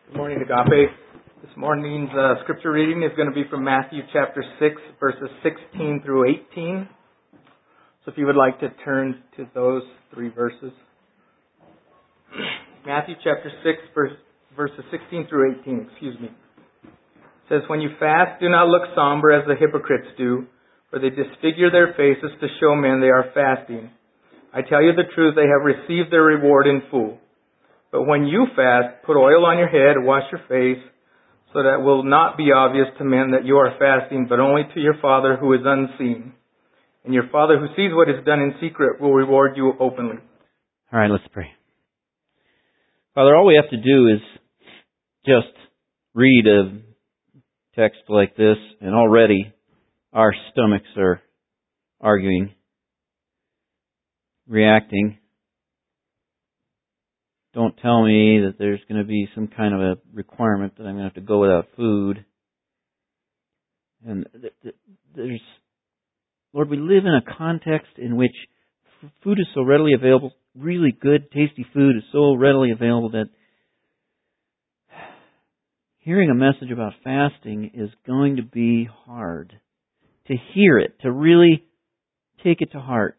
Good morning, Agape. This morning's scripture reading is going to be from Matthew chapter 6, verses 16 through 18. So if you would like to turn to those three verses. Matthew chapter 6, verses 16 through 18, It says, "When you fast, do not look somber as the hypocrites do, for they disfigure their faces to show men they are fasting. I tell you the truth, they have received their reward in full. But when you fast, put oil on your head, wash your face, so that it will not be obvious to men that you are fasting, but only to your Father who is unseen. And your Father who sees what is done in secret will reward you openly." All right, let's pray. Father, all we have to do is just read a text like this, and already our stomachs are arguing, reacting. Don't tell me that there's going to be some kind of a requirement that I'm going to have to go without food. And Lord, we live in a context in which food is so readily available, really good, tasty food is so readily available that hearing a message about fasting is going to be hard. To hear it, to really take it to heart.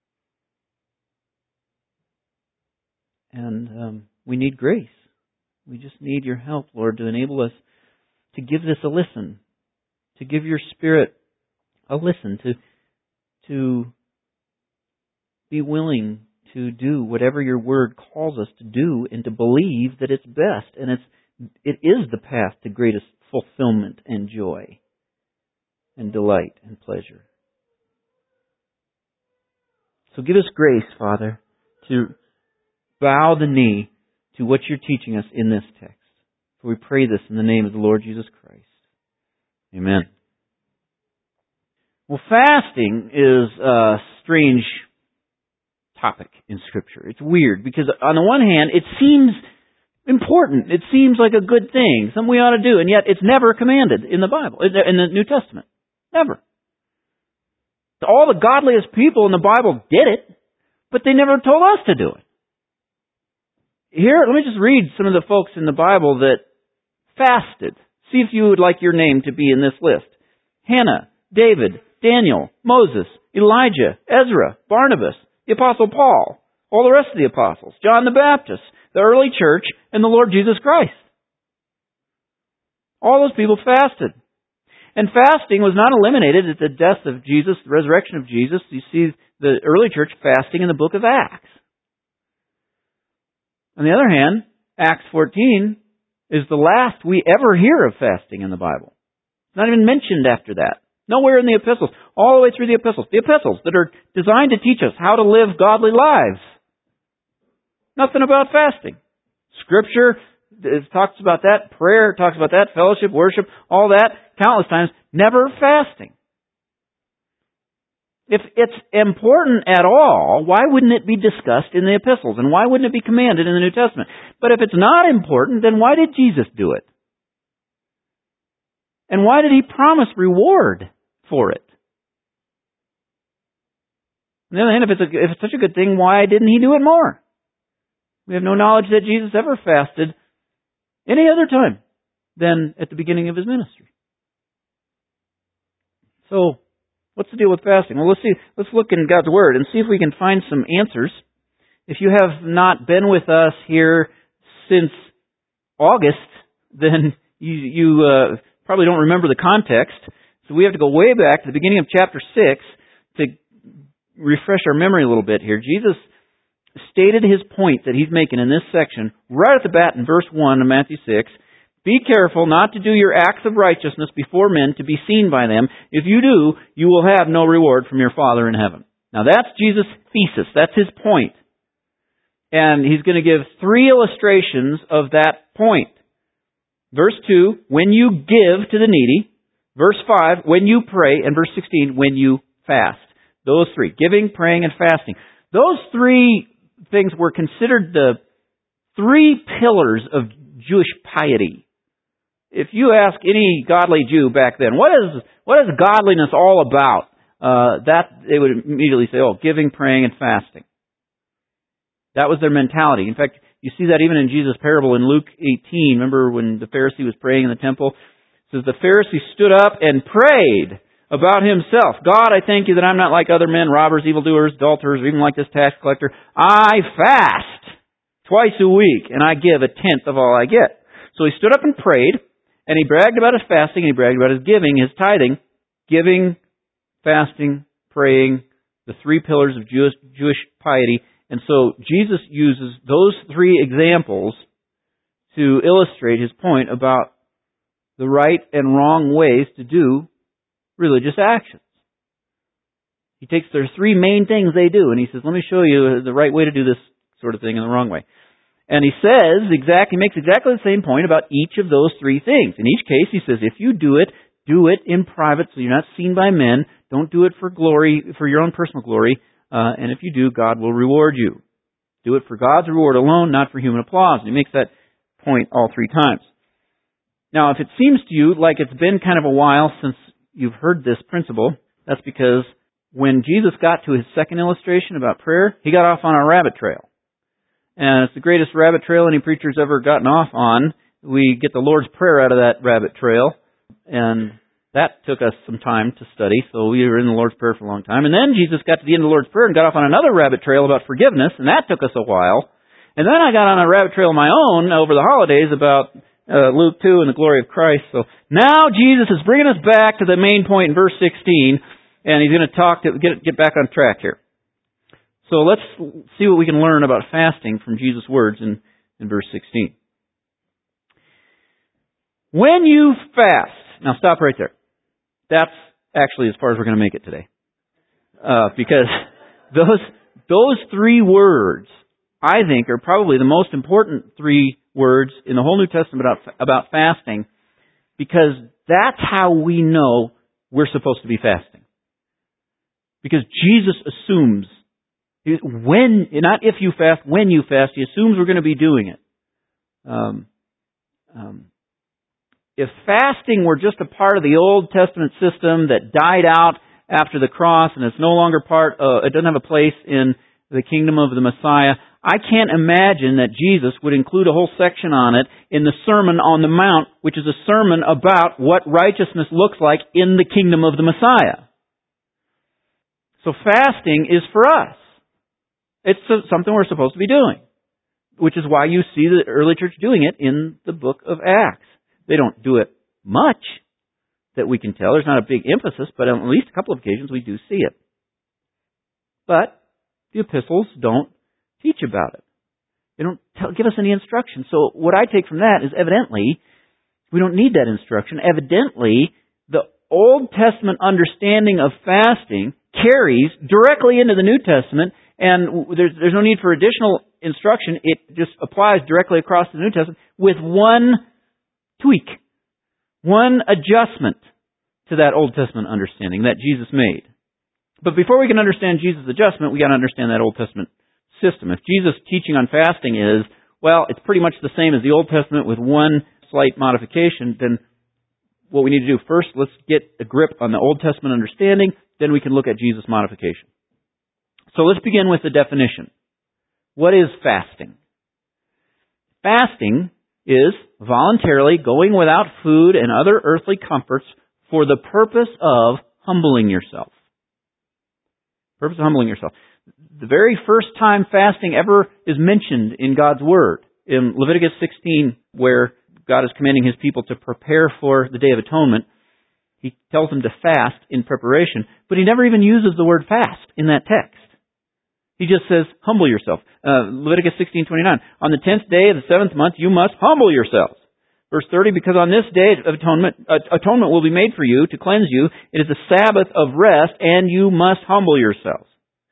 And we need grace. We just need your help, Lord, to enable us to give this a listen, to give your Spirit a listen, to be willing to do whatever your Word calls us to do, and to believe that it's best, and it is the path to greatest fulfillment and joy and delight and pleasure. So give us grace, Father, to bow the knee to what you're teaching us in this text. For we pray this in the name of the Lord Jesus Christ. Amen. Well, fasting is a strange topic in Scripture. It's weird because on the one hand, it seems important. It seems like a good thing, something we ought to do, and yet it's never commanded in the Bible, in the New Testament. Never. All the godliest people in the Bible did it, but they never told us to do it. Here, let me just read some of the folks in the Bible that fasted. See if you would like your name to be in this list. Hannah, David, Daniel, Moses, Elijah, Ezra, Barnabas, the Apostle Paul, all the rest of the apostles, John the Baptist, the early church, and the Lord Jesus Christ. All those people fasted. And fasting was not eliminated at the death of Jesus, the resurrection of Jesus. You see the early church fasting in the book of Acts. On the other hand, Acts 14 is the last we ever hear of fasting in the Bible. It's not even mentioned after that. Nowhere in the epistles. All the way through the epistles. The epistles that are designed to teach us how to live godly lives. Nothing about fasting. Scripture talks about that. Prayer talks about that. Fellowship, worship, all that. Countless times. Never fasting. If it's important at all, why wouldn't it be discussed in the epistles? And why wouldn't it be commanded in the New Testament? But if it's not important, then why did Jesus do it? And why did He promise reward for it? On the other hand, if it's such a good thing, why didn't He do it more? We have no knowledge that Jesus ever fasted any other time than at the beginning of His ministry. So, what's the deal with fasting? Well, let's look in God's Word and see if we can find some answers. If you have not been with us here since August, then you probably don't remember the context. So we have to go way back to the beginning of chapter 6 to refresh our memory a little bit here. Jesus stated His point that He's making in this section right at the bat in verse 1 of Matthew 6. "Be careful not to do your acts of righteousness before men to be seen by them. If you do, you will have no reward from your Father in heaven." Now that's Jesus' thesis. That's His point. And He's going to give three illustrations of that point. Verse 2, when you give to the needy. Verse 5, when you pray. And verse 16, when you fast. Those three, giving, praying, and fasting. Those three things were considered the three pillars of Jewish piety. If you ask any godly Jew back then, what is godliness all about? That they would immediately say, giving, praying, and fasting. That was their mentality. In fact, You see that even in Jesus' parable in Luke 18. Remember when the Pharisee was praying in the temple? It says, the Pharisee stood up and prayed about himself. God, I thank you that I'm not like other men, robbers, evildoers, adulterers, or even like this tax collector. I fast twice a week, and I give a tenth of all I get. So he stood up and prayed, and he bragged about his fasting, and he bragged about his giving, his tithing. Giving, fasting, praying, the three pillars of Jewish piety. And so Jesus uses those three examples to illustrate his point about the right and wrong ways to do religious actions. He takes their three main things they do, and he says, let me show you the right way to do this sort of thing and the wrong way. And he says, he makes exactly the same point about each of those three things. In each case, he says, if you do it in private so you're not seen by men. Don't do it for glory, for your own personal glory. And if you do, God will reward you. Do it for God's reward alone, not for human applause. And he makes that point all three times. Now, if it seems to you like it's been kind of a while since you've heard this principle, that's because when Jesus got to his second illustration about prayer, he got off on a rabbit trail. And it's the greatest rabbit trail any preacher's ever gotten off on. We get the Lord's Prayer out of that rabbit trail. And that took us some time to study, so we were in the Lord's Prayer for a long time. And then Jesus got to the end of the Lord's Prayer and got off on another rabbit trail about forgiveness, and that took us a while. And then I got on a rabbit trail of my own over the holidays about Luke 2 and the glory of Christ. So now Jesus is bringing us back to the main point in verse 16, and he's going to get back on track here. So let's see what we can learn about fasting from Jesus' words in verse 16. When you fast, now stop right there. That's actually as far as we're going to make it today. Because those three words, I think, are probably the most important three words in the whole New Testament about fasting, because that's how we know we're supposed to be fasting. Because Jesus assumes, not if you fast, when you fast, he assumes we're going to be doing it. If fasting were just a part of the Old Testament system that died out after the cross and it's no longer it doesn't have a place in the kingdom of the Messiah, I can't imagine that Jesus would include a whole section on it in the Sermon on the Mount, which is a sermon about what righteousness looks like in the kingdom of the Messiah. So fasting is for us. It's something we're supposed to be doing, which is why you see the early church doing it in the book of Acts. They don't do it much that we can tell. There's not a big emphasis, but on at least a couple of occasions we do see it. But the epistles don't teach about it. They don't give us any instruction. So what I take from that is evidently we don't need that instruction. Evidently, the Old Testament understanding of fasting carries directly into the New Testament, and there's no need for additional instruction. It just applies directly across the New Testament with one tweak, one adjustment to that Old Testament understanding that Jesus made. But before we can understand Jesus' adjustment, we got to understand that Old Testament system. If Jesus' teaching on fasting is, well, it's pretty much the same as the Old Testament with one slight modification, then what we need to do first, let's get a grip on the Old Testament understanding, then we can look at Jesus' modification. So let's begin with the definition. What is fasting? Fasting is voluntarily going without food and other earthly comforts for the purpose of humbling yourself. Purpose of humbling yourself. The very first time fasting ever is mentioned in God's Word, in Leviticus 16, where God is commanding His people to prepare for the Day of Atonement, He tells them to fast in preparation, but He never even uses the word fast in that text. He just says, humble yourself. Leviticus 16:29. On the 10th day of the 7th month, you must humble yourselves. Verse 30, because on this day of atonement will be made for you to cleanse you. It is a Sabbath of rest, and you must humble yourselves.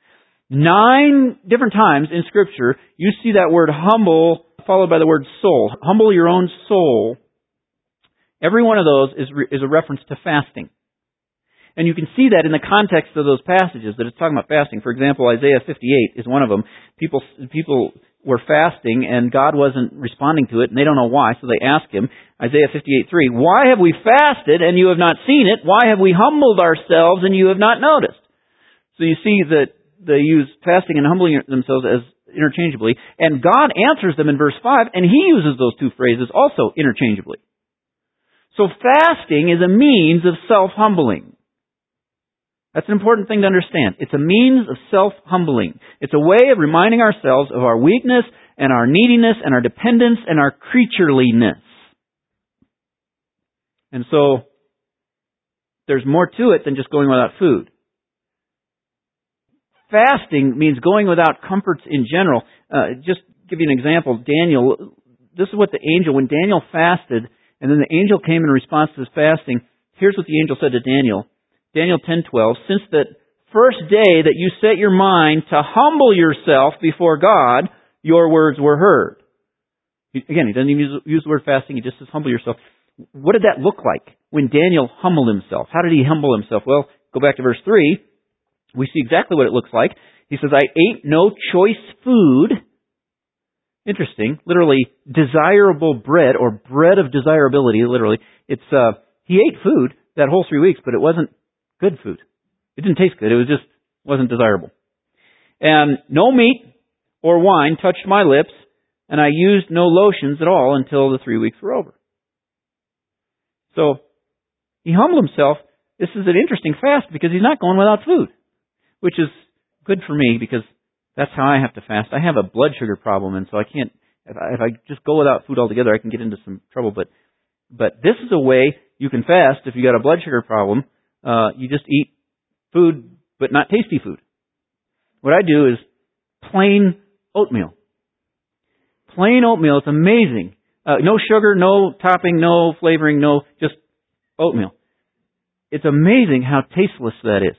9 different times in Scripture, you see that word humble followed by the word soul. Humble your own soul. Every one of those is a reference to fasting. And you can see that in the context of those passages that it's talking about fasting. For example, Isaiah 58 is one of them. People were fasting and God wasn't responding to it, and they don't know why, so they ask Him, Isaiah 58:3, why have we fasted and you have not seen it? Why have we humbled ourselves and you have not noticed? So you see that they use fasting and humbling themselves as interchangeably. And God answers them in verse 5, and He uses those two phrases also interchangeably. So fasting is a means of self-humbling. That's an important thing to understand. It's a means of self-humbling. It's a way of reminding ourselves of our weakness and our neediness and our dependence and our creatureliness. And so, there's more to it than just going without food. Fasting means going without comforts in general. Just give you an example. Daniel, this is what the angel, when Daniel fasted, and then the angel came in response to his fasting, here's what the angel said to Daniel. Daniel 10:12, since the first day that you set your mind to humble yourself before God, your words were heard. Again, he doesn't even use the word fasting, he just says humble yourself. What did that look like when Daniel humbled himself? How did he humble himself? Well, go back to verse 3. We see exactly what it looks like. He says, I ate no choice food. Interesting. Literally, desirable bread, or bread of desirability, literally. It's, he ate food that whole 3 weeks, but it wasn't good food. It didn't taste good. It wasn't desirable. And no meat or wine touched my lips, and I used no lotions at all until the 3 weeks were over. So, he humbled himself. This is an interesting fast because he's not going without food, which is good for me because that's how I have to fast. I have a blood sugar problem, and so I can't, if I just go without food altogether, I can get into some trouble. But this is a way you can fast if you got a blood sugar problem. You just eat food, but not tasty food. What I do is plain oatmeal. Plain oatmeal, it's amazing. No sugar, no topping, no flavoring, just oatmeal. It's amazing how tasteless that is.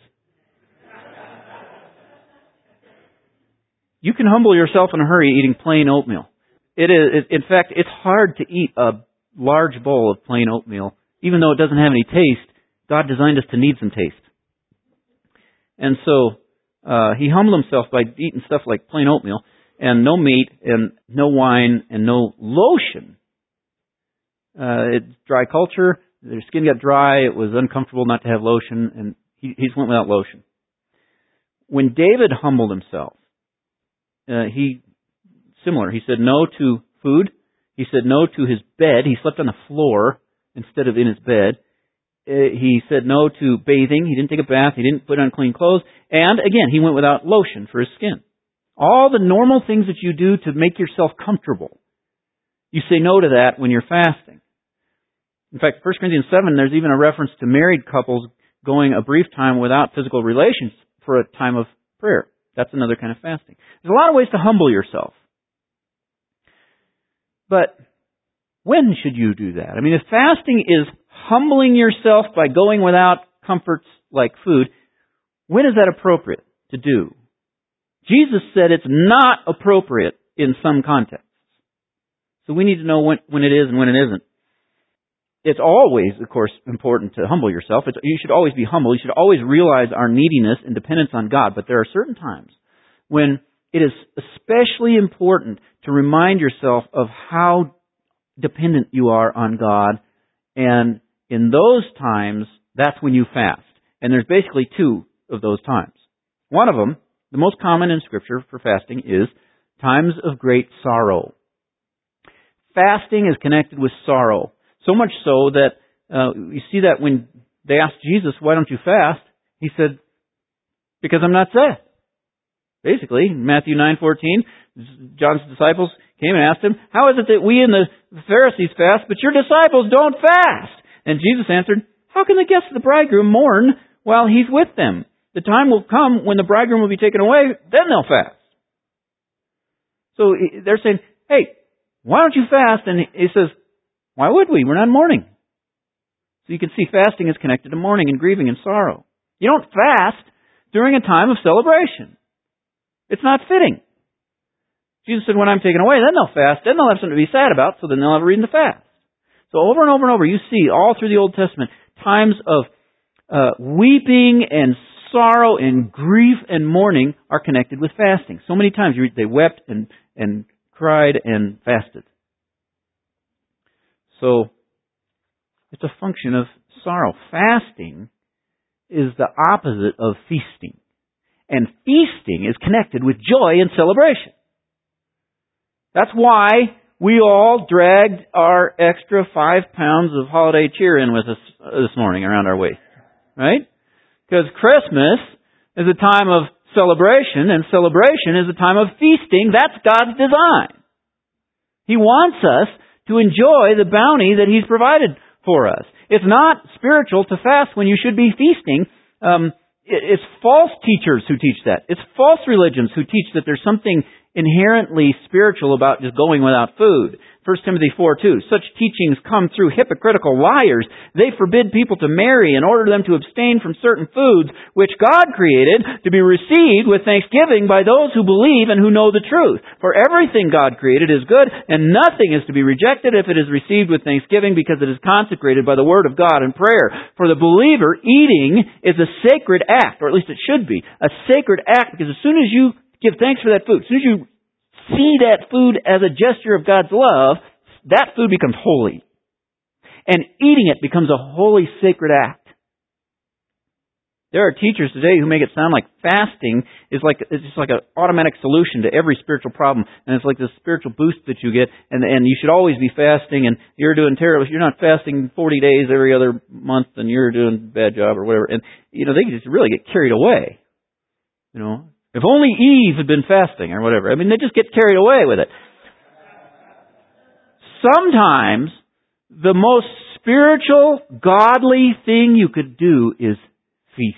You can humble yourself in a hurry eating plain oatmeal. In fact, it's hard to eat a large bowl of plain oatmeal. Even though it doesn't have any taste, God designed us to need some taste. And so, he humbled himself by eating stuff like plain oatmeal, and no meat, and no wine, and no lotion. It's dry culture. Their skin got dry. It was uncomfortable not to have lotion, and he went without lotion. When David humbled himself, he said no to food. He said no to his bed. He slept on the floor instead of in his bed. He said no to bathing. He didn't take a bath. He didn't put on clean clothes. And again, he went without lotion for his skin. All the normal things that you do to make yourself comfortable, you say no to that when you're fasting. In fact, 1 Corinthians 7, there's even a reference to married couples going a brief time without physical relations for a time of prayer. That's another kind of fasting. There's a lot of ways to humble yourself. But when should you do that? I mean, if fasting is humbling yourself by going without comforts like food, when is that appropriate to do? Jesus said it's not appropriate in some contexts. So we need to know when it is and when it isn't. It's always, of course, important to humble yourself. You should always be humble. You should always realize our neediness and dependence on God. But there are certain times when it is especially important to remind yourself of how dependent you are on God. And in those times, that's when you fast. And there's basically two of those times. One of them, the most common in Scripture for fasting, is times of great sorrow. Fasting is connected with sorrow. So much so that you see that when they asked Jesus, why don't you fast? He said, because I'm not sad. Basically, in Matthew 9:14, John's disciples came and asked him, how is it that we and the Pharisees fast, but your disciples don't fast? And Jesus answered, how can the guests of the bridegroom mourn while he's with them? The time will come when the bridegroom will be taken away, then they'll fast. So they're saying, hey, why don't you fast? And he says, why would we? We're not mourning. So you can see fasting is connected to mourning and grieving and sorrow. You don't fast during a time of celebration. It's not fitting. Jesus said, when I'm taken away, then they'll fast. Then they'll have something to be sad about, so then they'll have a reason to fast. So over and over and over, you see all through the Old Testament times of weeping and sorrow and grief and mourning are connected with fasting. So many times you read they wept and cried and fasted. So it's a function of sorrow. Fasting is the opposite of feasting. And feasting is connected with joy and celebration. That's why we all dragged our extra 5 pounds of holiday cheer in with us this morning around our waist. Right? Because Christmas is a time of celebration, and celebration is a time of feasting. That's God's design. He wants us to enjoy the bounty that He's provided for us. It's not spiritual to fast when you should be feasting. It's false teachers who teach that. It's false religions who teach that there's something inherently spiritual about just going without food. 1 Timothy 4:2. Such teachings come through hypocritical liars. They forbid people to marry and order them to abstain from certain foods which God created to be received with thanksgiving by those who believe and who know the truth. For everything God created is good, and nothing is to be rejected if it is received with thanksgiving, because it is consecrated by the Word of God and prayer. For the believer, eating is a sacred act, or at least it should be, a sacred act, because as soon as you give thanks for that food, as soon as you see that food as a gesture of God's love, that food becomes holy. And eating it becomes a holy, sacred act. There are teachers today who make it sound like fasting is it's just like an automatic solution to every spiritual problem. And it's like this spiritual boost that you get, and you should always be fasting, and you're doing terrible. If you're not fasting 40 days every other month, then you're doing a bad job or whatever. And, they just really get carried away. If only Eve had been fasting or whatever. I mean, they just get carried away with it. Sometimes the most spiritual, godly thing you could do is feast.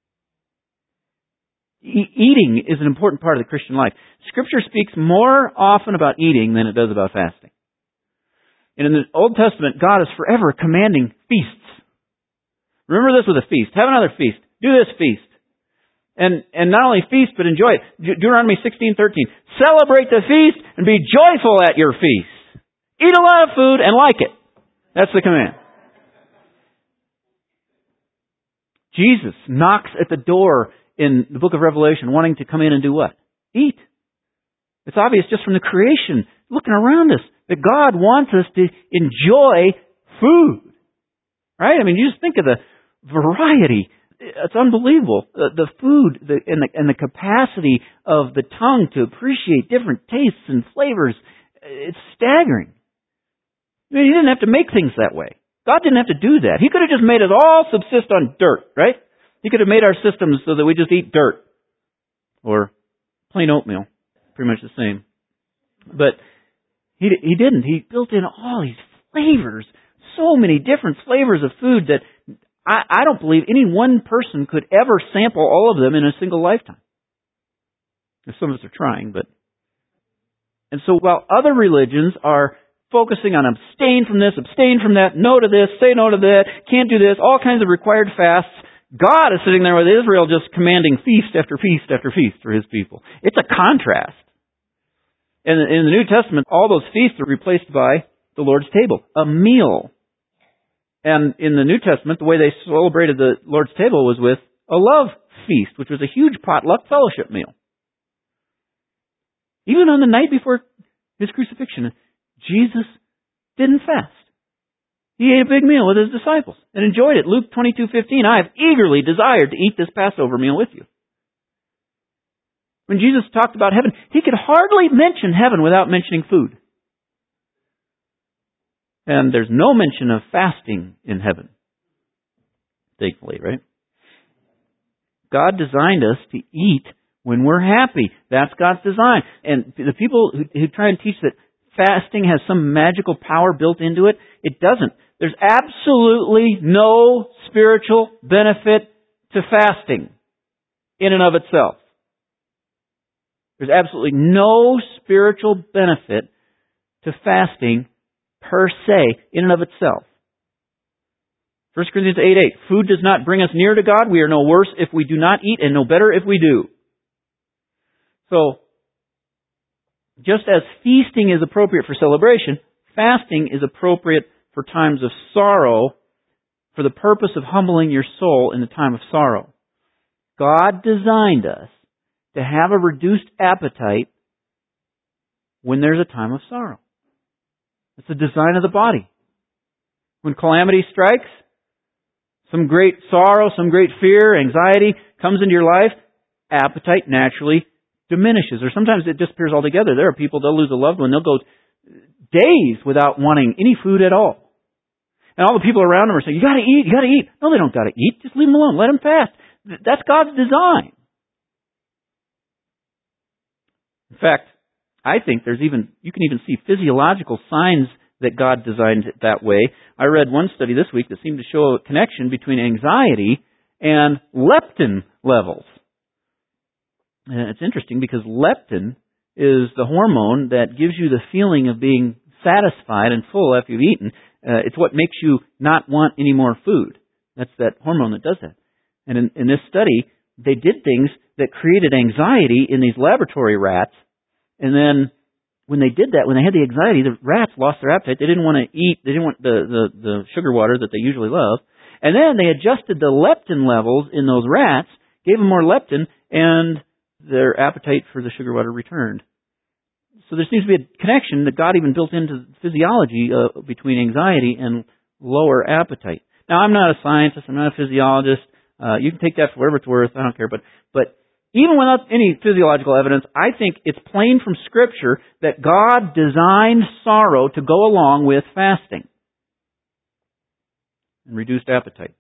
Eating is an important part of the Christian life. Scripture speaks more often about eating than it does about fasting. And in the Old Testament, God is forever commanding feasts. Remember this with a feast. Have another feast. Do this feast. And not only feast, but enjoy it. Deuteronomy 16:13. Celebrate the feast and be joyful at your feast. Eat a lot of food and like it. That's the command. Jesus knocks at the door in the book of Revelation, wanting to come in and do what? Eat. It's obvious just from the creation, looking around us, that God wants us to enjoy food. Right? I mean, you just think of the variety. It's unbelievable. The food and the capacity of the tongue to appreciate different tastes and flavors. It's staggering. I mean, He didn't have to make things that way. God didn't have to do that. He could have just made us all subsist on dirt, right? He could have made our systems so that we just eat dirt. Or plain oatmeal. Pretty much the same. But He didn't. He built in all these flavors. So many different flavors of food that I don't believe any one person could ever sample all of them in a single lifetime. Some of us are trying, but... And so while other religions are focusing on abstain from this, abstain from that, no to this, say no to that, can't do this, all kinds of required fasts, God is sitting there with Israel just commanding feast after feast after feast for His people. It's a contrast. And in the New Testament, all those feasts are replaced by the Lord's table, a meal. And in the New Testament, the way they celebrated the Lord's table was with a love feast, which was a huge potluck fellowship meal. Even on the night before His crucifixion, Jesus didn't fast. He ate a big meal with His disciples and enjoyed it. Luke 22:15, I have eagerly desired to eat this Passover meal with you. When Jesus talked about heaven, He could hardly mention heaven without mentioning food. And there's no mention of fasting in heaven. Thankfully, right? God designed us to eat when we're happy. That's God's design. And the people who try and teach that fasting has some magical power built into it, it doesn't. There's absolutely no spiritual benefit to fasting in and of itself. There's absolutely no spiritual benefit to fasting per se, in and of itself. 1 Corinthians 8:8, food does not bring us near to God. We are no worse if we do not eat, and no better if we do. So, just as feasting is appropriate for celebration, fasting is appropriate for times of sorrow, for the purpose of humbling your soul in the time of sorrow. God designed us to have a reduced appetite when there's a time of sorrow. It's the design of the body. When calamity strikes, some great sorrow, some great fear, anxiety comes into your life, appetite naturally diminishes, or sometimes it disappears altogether. There are people, they'll lose a loved one, they'll go days without wanting any food at all. And all the people around them are saying, you gotta eat, you gotta eat. No, they don't gotta eat. Just leave them alone. Let them fast. That's God's design. In fact, I think you can even see physiological signs that God designed it that way. I read one study this week that seemed to show a connection between anxiety and leptin levels. And it's interesting because leptin is the hormone that gives you the feeling of being satisfied and full after you've eaten. It's what makes you not want any more food. That's that hormone that does that. And in this study, they did things that created anxiety in these laboratory rats. And then when they did that, when they had the anxiety, the rats lost their appetite. They didn't want to eat. They didn't want the sugar water that they usually love. And then they adjusted the leptin levels in those rats, gave them more leptin, and their appetite for the sugar water returned. So there seems to be a connection that God even built into physiology between anxiety and lower appetite. Now, I'm not a scientist. I'm not a physiologist. You can take that for whatever it's worth. I don't care. But even without any physiological evidence, I think it's plain from Scripture that God designed sorrow to go along with fasting and reduced appetite.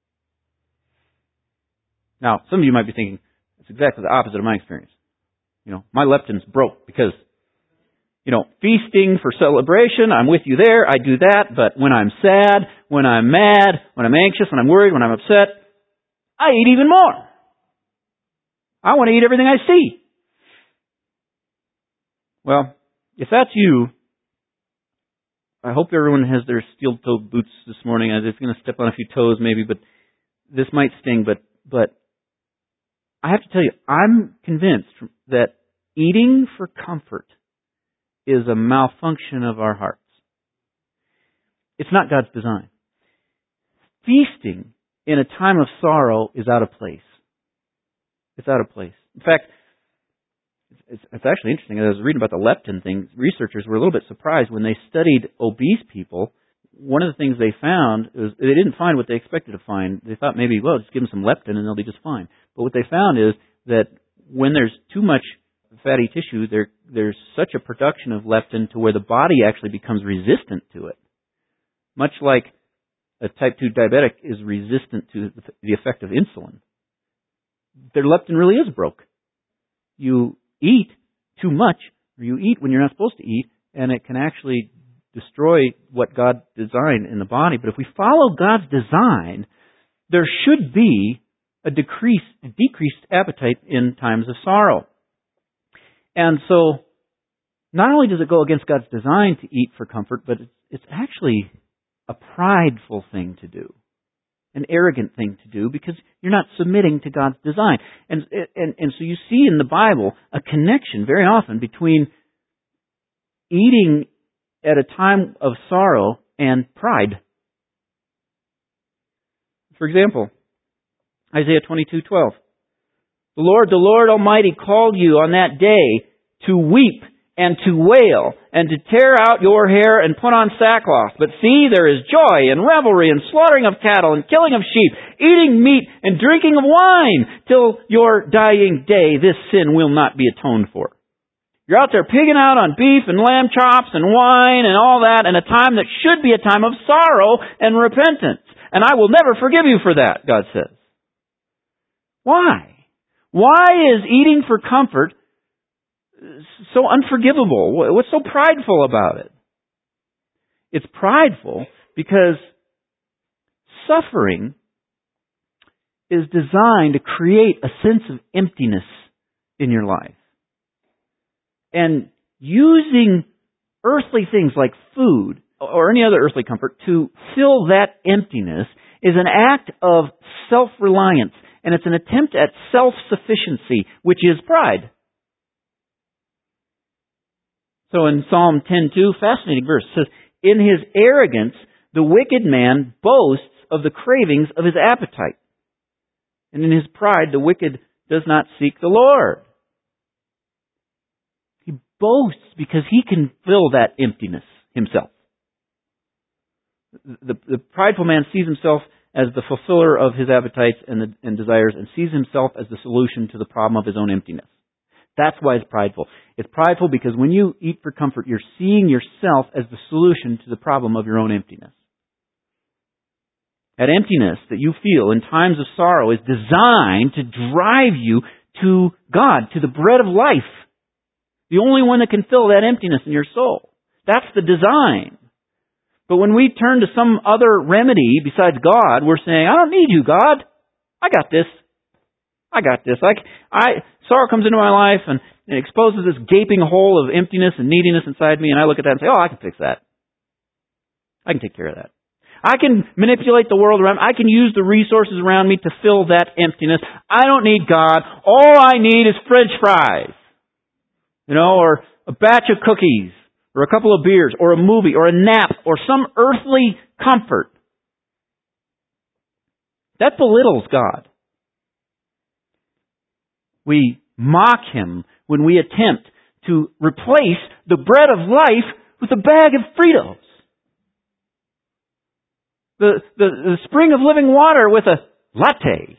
Now, some of you might be thinking, it's exactly the opposite of my experience. My leptin's broke because, feasting for celebration, I'm with you there, I do that, but when I'm sad, when I'm mad, when I'm anxious, when I'm worried, when I'm upset, I eat even more. I want to eat everything I see. Well, if that's you, I hope everyone has their steel-toed boots this morning. I'm just going to step on a few toes maybe, but this might sting, but I have to tell you, I'm convinced that eating for comfort is a malfunction of our hearts. It's not God's design. Feasting in a time of sorrow is out of place. It's out of place. In fact, it's actually interesting. As I was reading about the leptin thing, researchers were a little bit surprised when they studied obese people. One of the things they found is they didn't find what they expected to find. They thought maybe, just give them some leptin and they'll be just fine. But what they found is that when there's too much fatty tissue, there's such a production of leptin to where the body actually becomes resistant to it. Much like a type 2 diabetic is resistant to the effect of insulin. Their leptin really is broke. You eat too much, or you eat when you're not supposed to eat, and it can actually destroy what God designed in the body. But if we follow God's design, there should be a decreased appetite in times of sorrow. And so, not only does it go against God's design to eat for comfort, but it's actually a prideful thing to do. An arrogant thing to do because you're not submitting to God's design. And so you see in the Bible a connection very often between eating at a time of sorrow and pride. For example, Isaiah 22:12. The Lord Almighty called you on that day to weep and to wail, and to tear out your hair and put on sackcloth. But see, there is joy and revelry and slaughtering of cattle and killing of sheep, eating meat and drinking of wine, till your dying day this sin will not be atoned for. You're out there pigging out on beef and lamb chops and wine and all that in a time that should be a time of sorrow and repentance. And I will never forgive you for that, God says. Why? Why is eating for comfort so unforgivable? What's so prideful about it? It's prideful because suffering is designed to create a sense of emptiness in your life. And using earthly things like food or any other earthly comfort to fill that emptiness is an act of self-reliance, and it's an attempt at self-sufficiency, which is pride. So in Psalm 10:2, fascinating verse, it says, in his arrogance, the wicked man boasts of the cravings of his appetite. And in his pride, the wicked does not seek the Lord. He boasts because he can fill that emptiness himself. The prideful man sees himself as the fulfiller of his appetites and desires, and sees himself as the solution to the problem of his own emptiness. That's why it's prideful. It's prideful because when you eat for comfort, you're seeing yourself as the solution to the problem of your own emptiness. That emptiness that you feel in times of sorrow is designed to drive you to God, to the bread of life. The only one that can fill that emptiness in your soul. That's the design. But when we turn to some other remedy besides God, we're saying, I don't need you, God. I got this. I got this. Sorrow comes into my life and it exposes this gaping hole of emptiness and neediness inside me, and I look at that and say, I can fix that. I can take care of that. I can manipulate the world around me. I can use the resources around me to fill that emptiness. I don't need God. All I need is French fries. Or a batch of cookies, or a couple of beers, or a movie, or a nap, or some earthly comfort. That belittles God. We mock Him when we attempt to replace the bread of life with a bag of Fritos. The spring of living water with a latte.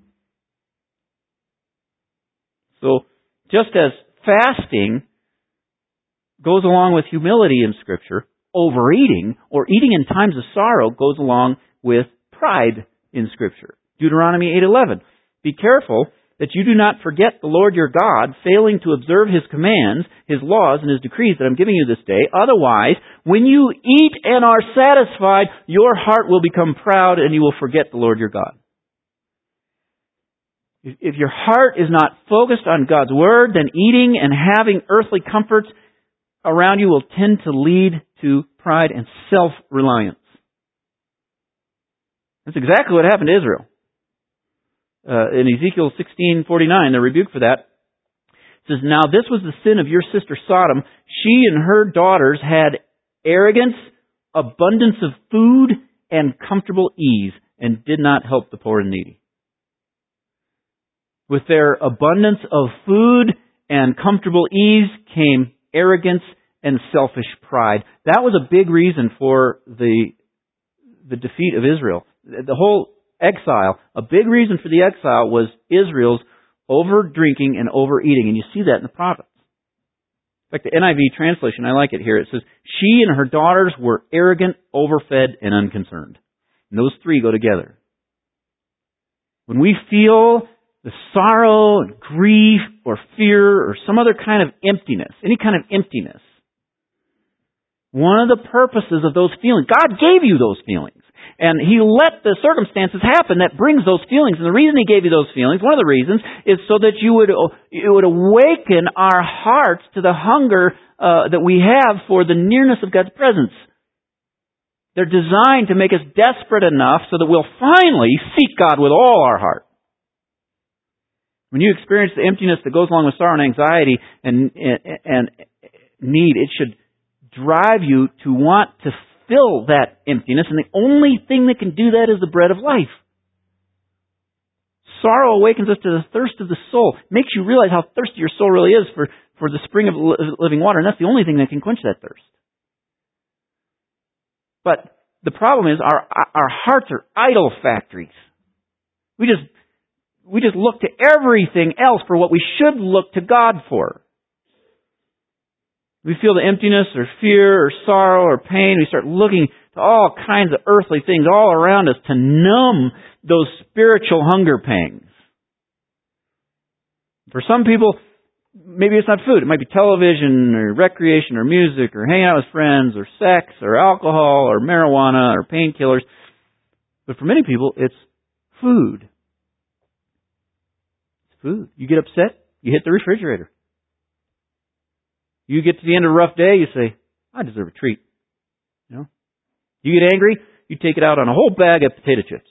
So, just as fasting goes along with humility in Scripture, overeating or eating in times of sorrow goes along with pride in Scripture. Deuteronomy 8:11. Be careful that you do not forget the Lord your God, failing to observe His commands, His laws, and His decrees that I'm giving you this day. Otherwise, when you eat and are satisfied, your heart will become proud and you will forget the Lord your God. If your heart is not focused on God's Word, then eating and having earthly comforts around you will tend to lead to pride and self-reliance. That's exactly what happened to Israel. In Ezekiel 16:49, the rebuke for that says, Now this was the sin of your sister Sodom. She and her daughters had arrogance, abundance of food, and comfortable ease, and did not help the poor and needy. With their abundance of food and comfortable ease came arrogance and selfish pride. That was a big reason for the defeat of Israel. The whole exile, a big reason for the exile was Israel's over-drinking and overeating. And you see that in the prophets. In fact, the NIV translation, I like it here. It says, She and her daughters were arrogant, overfed, and unconcerned. And those three go together. When we feel the sorrow and grief or fear or some other kind of emptiness, any kind of emptiness, one of the purposes of those feelings, God gave you those feelings. And He let the circumstances happen that brings those feelings. And the reason He gave you those feelings, one of the reasons, is so that it would awaken our hearts to the hunger that we have for the nearness of God's presence. They're designed to make us desperate enough so that we'll finally seek God with all our heart. When you experience the emptiness that goes along with sorrow and anxiety and need, it should drive you to want to fill that emptiness, and the only thing that can do that is the bread of life. Sorrow awakens us to the thirst of the soul. Makes you realize how thirsty your soul really is for the spring of living water, and that's the only thing that can quench that thirst. But the problem is our hearts are idol factories. We just look to everything else for what we should look to God for. We feel the emptiness or fear or sorrow or pain. We start looking to all kinds of earthly things all around us to numb those spiritual hunger pangs. For some people, maybe it's not food. It might be television or recreation or music or hanging out with friends or sex or alcohol or marijuana or painkillers. But for many people, it's food. It's food. You get upset, you hit the refrigerator. You get to the end of a rough day, you say, I deserve a treat. You get angry, you take it out on a whole bag of potato chips.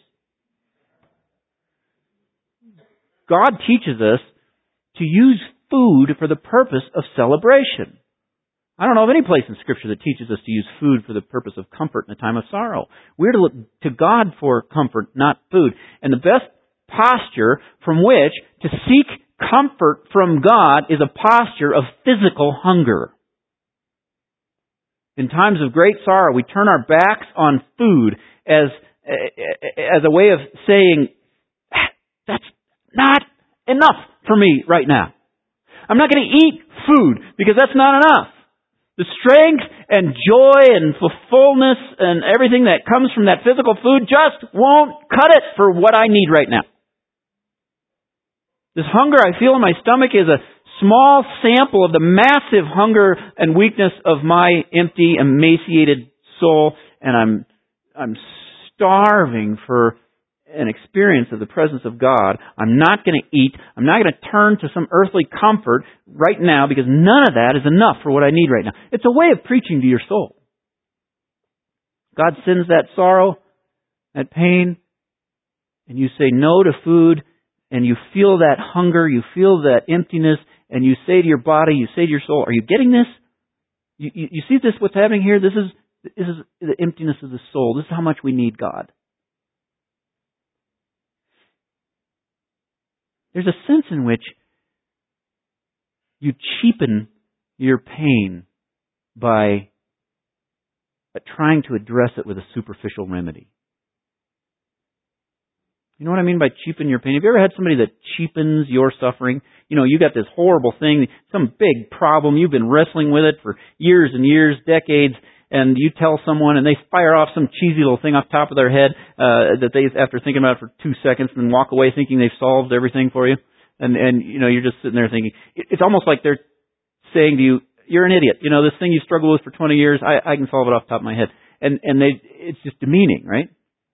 God teaches us to use food for the purpose of celebration. I don't know of any place in Scripture that teaches us to use food for the purpose of comfort in a time of sorrow. We're to look to God for comfort, not food. And the best posture from which to seek comfort from God is a posture of physical hunger. In times of great sorrow, we turn our backs on food as a way of saying, that's not enough for me right now. I'm not going to eat food because that's not enough. The strength and joy and fullness and everything that comes from that physical food just won't cut it for what I need right now. This hunger I feel in my stomach is a small sample of the massive hunger and weakness of my empty, emaciated soul, and I'm starving for an experience of the presence of God. I'm not going to eat. I'm not going to turn to some earthly comfort right now because none of that is enough for what I need right now. It's a way of preaching to your soul. God sends that sorrow, that pain, and you say no to food, and you feel that hunger, you feel that emptiness, and you say to your body, you say to your soul, are you getting this? You see this, what's happening here? This is the emptiness of the soul. This is how much we need God. There's a sense in which you cheapen your pain by trying to address it with a superficial remedy. You know what I mean by cheapen your pain? Have you ever had somebody that cheapens your suffering? You know, you got this horrible thing, some big problem, you've been wrestling with it for years and years, decades, and you tell someone and they fire off some cheesy little thing off the top of their head that they, after thinking about it for 2 seconds, and then walk away thinking they've solved everything for you. And you know, you're just sitting there thinking, it's almost like they're saying to you, you're an idiot. You know, this thing you struggled with for 20 years, I can solve it off the top of my head. And it's just demeaning, right?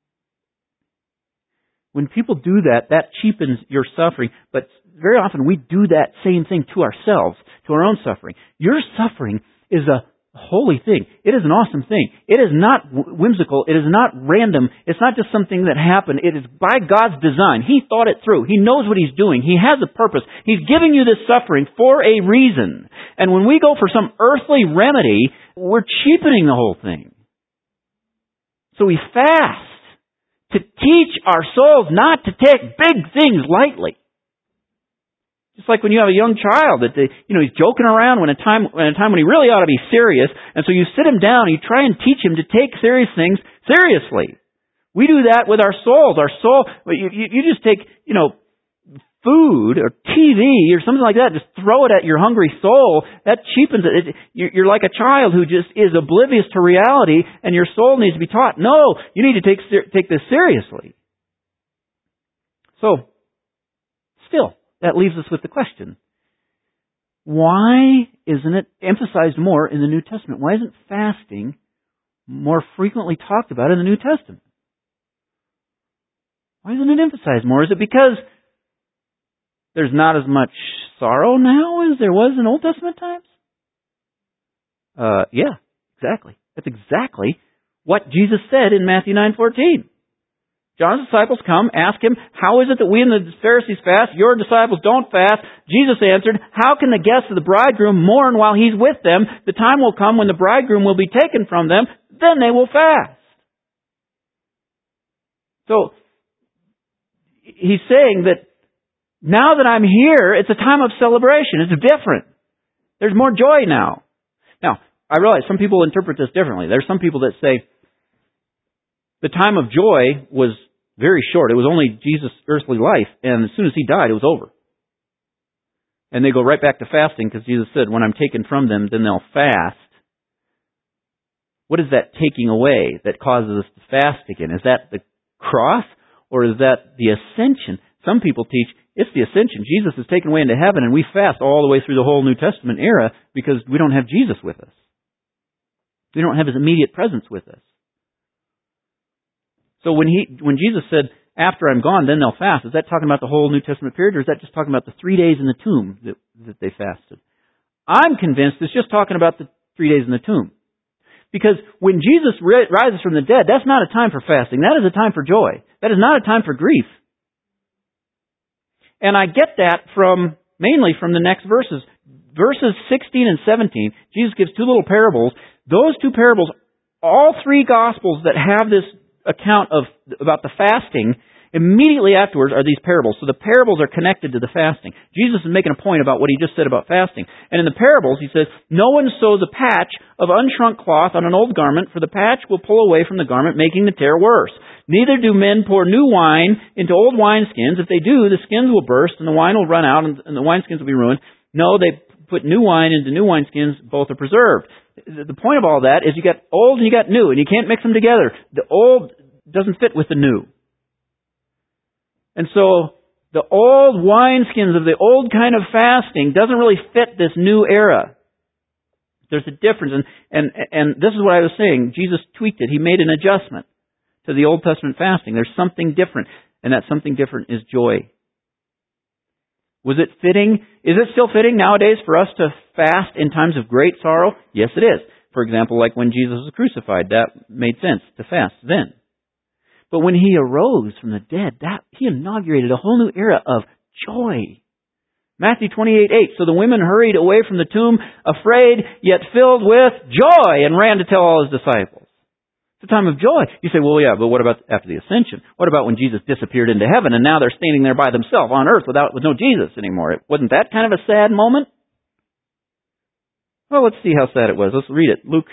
When people do that, that cheapens your suffering. But very often we do that same thing to ourselves, to our own suffering. Your suffering is a holy thing. It is an awesome thing. It is not whimsical. It is not random. It's not just something that happened. It is by God's design. He thought it through. He knows what He's doing. He has a purpose. He's giving you this suffering for a reason. And when we go for some earthly remedy, we're cheapening the whole thing. So we fast to teach our souls not to take big things lightly. Just like when you have a young child that he's joking around when a time when he really ought to be serious, and so you sit him down and you try and teach him to take serious things seriously. We do that with our souls. Our soul, you just take food or TV or something like that, just throw it at your hungry soul. That cheapens it. You're like a child who just is oblivious to reality, and your soul needs to be taught. No, you need to take this seriously. So, still, that leaves us with the question, why isn't it emphasized more in the New Testament? Why isn't fasting more frequently talked about in the New Testament? Why isn't it emphasized more? Is it because there's not as much sorrow now as there was in Old Testament times? Yeah, exactly. That's exactly what Jesus said in Matthew 9:14. John's disciples come, ask Him, how is it that we and the Pharisees fast, your disciples don't fast? Jesus answered, how can the guests of the bridegroom mourn while He's with them? The time will come when the bridegroom will be taken from them, then they will fast. So, He's saying that now that I'm here, it's a time of celebration. It's different. There's more joy now. Now, I realize some people interpret this differently. There's some people that say the time of joy was very short. It was only Jesus' earthly life, and as soon as He died, it was over. And they go right back to fasting because Jesus said, when I'm taken from them, then they'll fast. What is that taking away that causes us to fast again? Is that the cross, or is that the ascension? Some people teach it's the ascension. Jesus is taken away into heaven, and we fast all the way through the whole New Testament era because we don't have Jesus with us. We don't have His immediate presence with us. So when Jesus said, after I'm gone, then they'll fast, is that talking about the whole New Testament period, or is that just talking about the 3 days in the tomb that they fasted? I'm convinced it's just talking about the 3 days in the tomb. Because when Jesus rises from the dead, that's not a time for fasting. That is a time for joy. That is not a time for grief. And I get that mainly from the next verses. Verses 16 and 17, Jesus gives two little parables. Those two parables, all three Gospels that have this account about the fasting, immediately afterwards are these parables. So the parables are connected to the fasting. Jesus is making a point about what He just said about fasting. And in the parables, He says, no one sews a patch of unshrunk cloth on an old garment, for the patch will pull away from the garment, making the tear worse. Neither do men pour new wine into old wineskins. If they do, the skins will burst, and the wine will run out, and the wineskins will be ruined. No, they put new wine into new wineskins. Both are preserved. The point of all that is you got old and you got new, and you can't mix them together. The old doesn't fit with the new. And so the old wineskins of the old kind of fasting doesn't really fit this new era. There's a difference. And this is what I was saying. Jesus tweaked it. He made an adjustment to the Old Testament fasting. There's something different. And that something different is joy. Was it fitting? Is it still fitting nowadays for us to fast in times of great sorrow? Yes, it is. For example, like when Jesus was crucified, that made sense to fast then. But when He arose from the dead, He inaugurated a whole new era of joy. Matthew 28:8. So the women hurried away from the tomb, afraid, yet filled with joy, and ran to tell all His disciples. It's a time of joy. You say, well, yeah, but what about after the ascension? What about when Jesus disappeared into heaven and now they're standing there by themselves on earth with no Jesus anymore? Wasn't that kind of a sad moment? Well, let's see how sad it was. Let's read it. Luke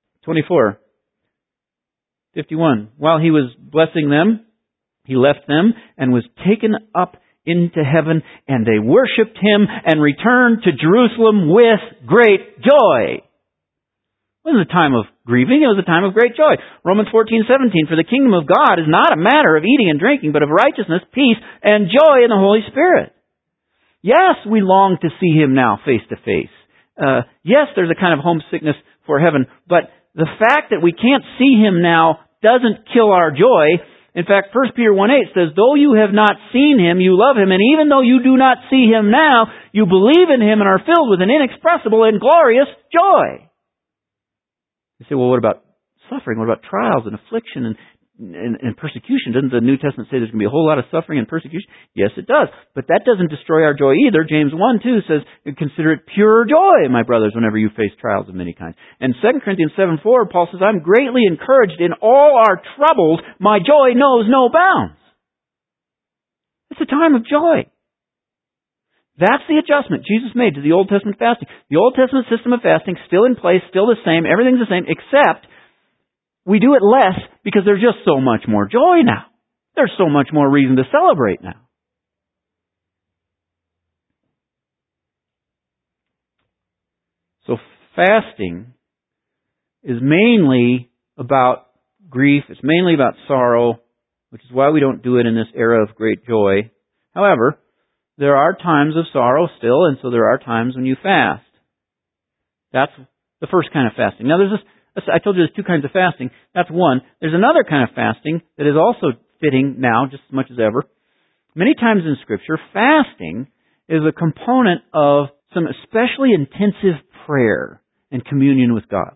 24:51. While He was blessing them, He left them and was taken up into heaven, and they worshipped Him and returned to Jerusalem with great joy. It wasn't a time of grieving, it was a time of great joy. Romans 14:17, for the kingdom of God is not a matter of eating and drinking, but of righteousness, peace, and joy in the Holy Spirit. Yes, we long to see Him now face to face. Yes, there's a kind of homesickness for heaven, but the fact that we can't see Him now doesn't kill our joy. In fact, 1 Peter 1:8 says, though you have not seen Him, you love Him, and even though you do not see Him now, you believe in Him and are filled with an inexpressible and glorious joy. You say, well, what about suffering? What about trials and affliction and persecution? Doesn't the New Testament say there's going to be a whole lot of suffering and persecution? Yes, it does. But that doesn't destroy our joy either. James 1:2 says, consider it pure joy, my brothers, whenever you face trials of many kinds. And 2 Corinthians 7:4, Paul says, I'm greatly encouraged in all our troubles. My joy knows no bounds. It's a time of joy. That's the adjustment Jesus made to the Old Testament fasting. The Old Testament system of fasting still in place, still the same, everything's the same, except we do it less because there's just so much more joy now. There's so much more reason to celebrate now. So fasting is mainly about grief, it's mainly about sorrow, which is why we don't do it in this era of great joy. However, there are times of sorrow still, and so there are times when you fast. That's the first kind of fasting. Now, I told you there's two kinds of fasting. That's one. There's another kind of fasting that is also fitting now, just as much as ever. Many times in Scripture, fasting is a component of some especially intensive prayer and communion with God.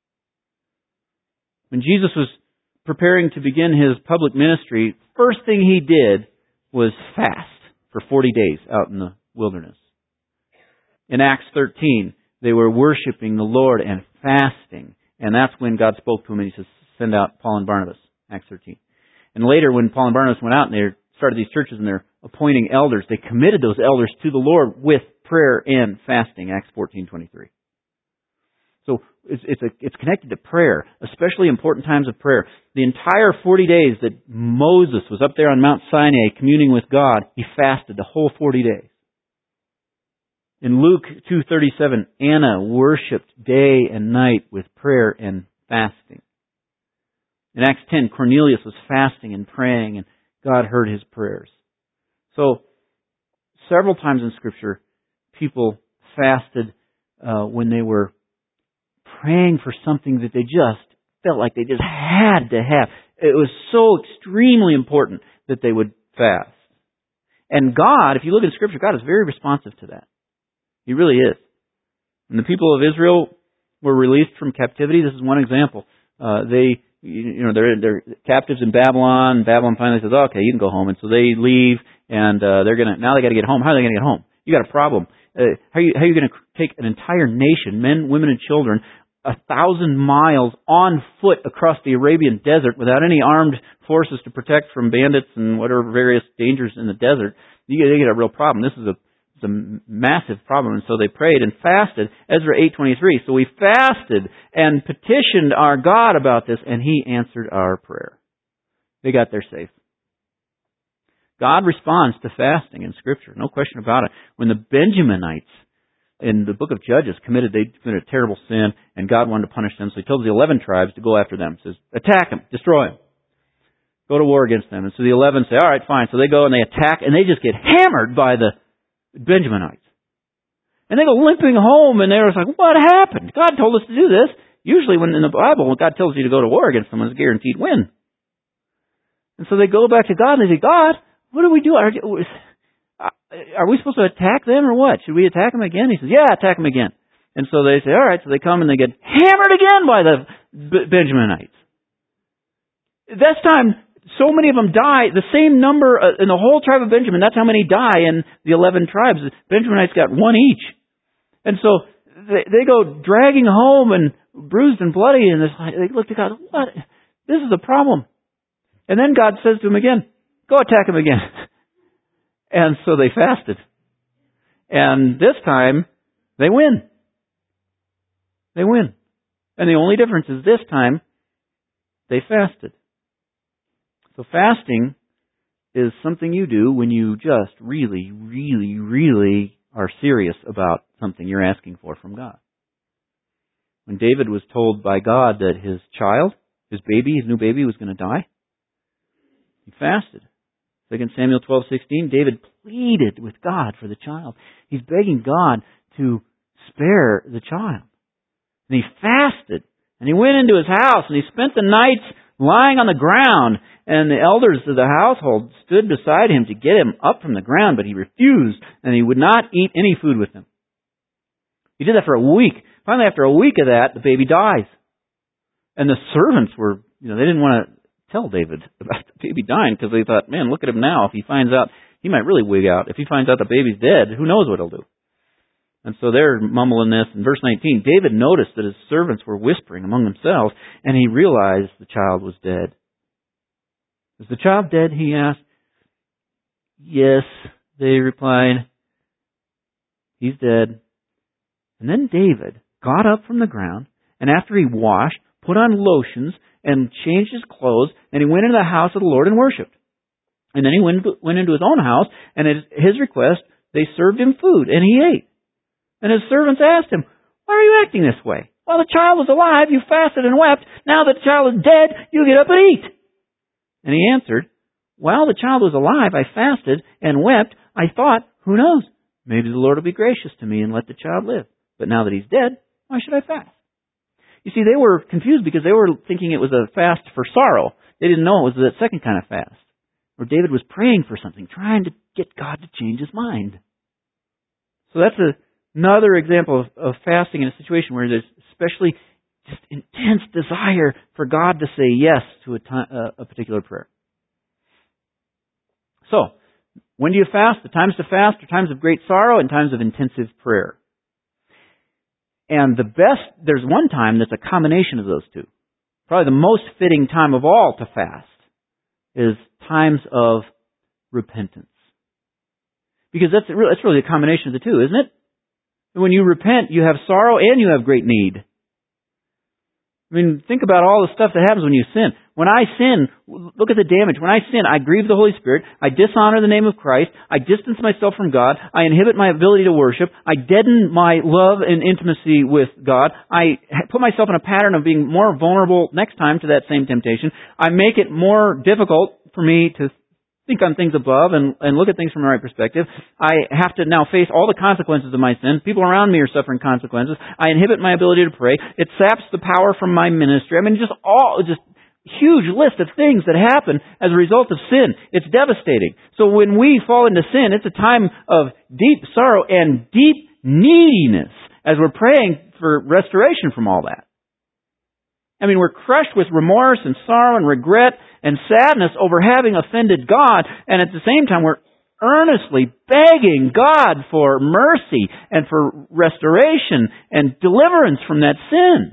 When Jesus was preparing to begin His public ministry, first thing He did was fast for 40 days out in the wilderness. In Acts 13, they were worshiping the Lord and fasting. And that's when God spoke to him and He says, send out Paul and Barnabas. Acts 13. And later when Paul and Barnabas went out and they started these churches and they're appointing elders, they committed those elders to the Lord with prayer and fasting. Acts 14:23. So it's connected to prayer, especially important times of prayer. The entire 40 days that Moses was up there on Mount Sinai communing with God, he fasted the whole 40 days. In Luke 2:37, Anna worshipped day and night with prayer and fasting. In Acts 10, Cornelius was fasting and praying, and God heard his prayers. So, several times in Scripture, people fasted when they were praying for something that they just felt like they just had to have. It was so extremely important that they would fast. And God, if you look at Scripture, God is very responsive to that. He really is. When the people of Israel were released from captivity, this is one example. They're captives in Babylon. Babylon finally says, "Okay, you can go home." And so they leave, and now they got to get home. How are they going to get home? You got a problem. How are you going to take an entire nation, men, women, and children, 1,000 miles on foot across the Arabian desert without any armed forces to protect from bandits and whatever various dangers in the desert? You get a real problem. This is a massive problem. And so they prayed and fasted. Ezra 8:23. So we fasted and petitioned our God about this, and He answered our prayer. They got there safe. God responds to fasting in Scripture, no question about it. When the Benjaminites in the book of Judges, they committed a terrible sin, and God wanted to punish them, so He told the 11 tribes to go after them. He says, attack them, destroy them. Go to war against them. And so the 11 say, all right, fine. So they go and they attack, and they just get hammered by the Benjaminites. And they go limping home, and they're just like, what happened? God told us to do this. Usually when in the Bible, when God tells you to go to war against someone, it's a guaranteed win. And so they go back to God, and they say, God, what do we do? Are we supposed to attack them or what? Should we attack them again? He says, yeah, attack them again. And so they say, all right. So they come and they get hammered again by the Benjaminites. This time, so many of them die, the same number in the whole tribe of Benjamin. That's how many die in the 11 tribes. The Benjaminites got one each. And so they go dragging home and bruised and bloody, and they look to God, what? This is a problem. And then God says to them again, go attack them again. And so they fasted. And this time, they win. They win. And the only difference is this time, they fasted. So fasting is something you do when you just really, really, really are serious about something you're asking for from God. When David was told by God that his child, his new baby was going to die, he fasted. 2 Samuel 12:16, David pleaded with God for the child. He's begging God to spare the child. And he fasted. And he went into his house and he spent the nights lying on the ground. And the elders of the household stood beside him to get him up from the ground, but he refused, and he would not eat any food with them. He did that for a week. Finally, after a week of that, the baby dies. And the servants were, they didn't want to tell David about the baby dying because they thought, man, look at him now. If he finds out, he might really wig out. If he finds out the baby's dead, who knows what he'll do. And so they're mumbling this. In verse 19, David noticed that his servants were whispering among themselves, and he realized the child was dead. Is the child dead? He asked. Yes, they replied. He's dead. And then David got up from the ground, and after he washed, put on lotions, and changed his clothes, and he went into the house of the Lord and worshipped. And then he went into his own house, and at his request, they served him food, and he ate. And his servants asked him, why are you acting this way? While the child was alive, you fasted and wept. Now that the child is dead, you get up and eat. And he answered, while the child was alive, I fasted and wept. I thought, who knows? Maybe the Lord will be gracious to me and let the child live. But now that he's dead, why should I fast? You see, they were confused because they were thinking it was a fast for sorrow. They didn't know it was that second kind of fast, where David was praying for something, trying to get God to change his mind. So that's another example of fasting in a situation where there's especially just intense desire for God to say yes to a particular prayer. So, when do you fast? The times to fast are times of great sorrow and times of intensive prayer. And there's one time that's a combination of those two. Probably the most fitting time of all to fast is times of repentance. Because that's really a combination of the two, isn't it? When you repent, you have sorrow and you have great need. I mean, think about all the stuff that happens when you sin. When I sin, look at the damage. When I sin, I grieve the Holy Spirit. I dishonor the name of Christ. I distance myself from God. I inhibit my ability to worship. I deaden my love and intimacy with God. I put myself in a pattern of being more vulnerable next time to that same temptation. I make it more difficult for me to think on things above and look at things from the right perspective. I have to now face all the consequences of my sin. People around me are suffering consequences. I inhibit my ability to pray. It saps the power from my ministry. I mean, just huge list of things that happen as a result of sin. It's devastating. So when we fall into sin, it's a time of deep sorrow and deep neediness as we're praying for restoration from all that. I mean, we're crushed with remorse and sorrow and regret and sadness over having offended God, and at the same time we're earnestly begging God for mercy and for restoration and deliverance from that sin.